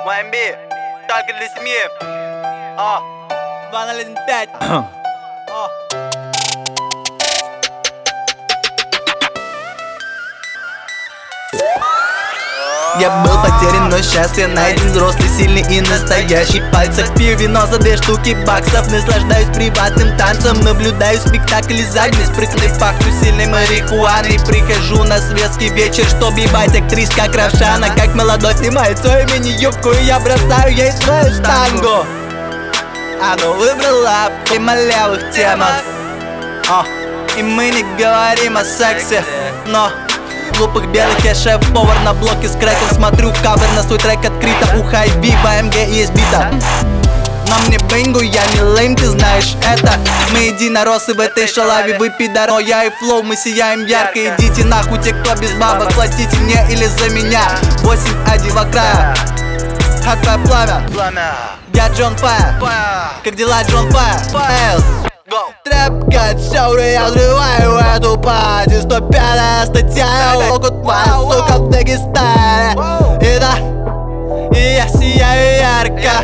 МБ, только для семьи. 201.5. Я был потерян, но сейчас я найден. Взрослый, сильный и настоящий. В пальцах пью вино за 2 штуки баксов. Наслаждаюсь приватным танцем. Наблюдаю спектакль из огня. Спрыгнув, пахну сильной марихуаной. Прихожу на светский вечер, чтобы ебать актрис как Равшана. Как молодой снимает свою мини-юбку, и я бросаю ей свою штангу. Она выбрала и малявых темах. И мы не говорим о сексе, но глупых белых я шеф-повар на блоке с крэком. Смотрю кавер на свой трек открыто. У Хайби в АМГ есть бита. На мне бенгу, я не лейм, ты знаешь это. Мы единороссы в этой шалаве, вы пидор. Но я и флоу, мы сияем ярко. Идите нахуй, те, кто без бабок. Платите мне или за меня. 8 одева края. Хаквое пламя. Я Джон Файр. Как дела, Джон Файр? Трэп шоу, я взрываю эту пати. 105-я статья, локут твоя сука в Дагестане. И да, и я сияю ярко.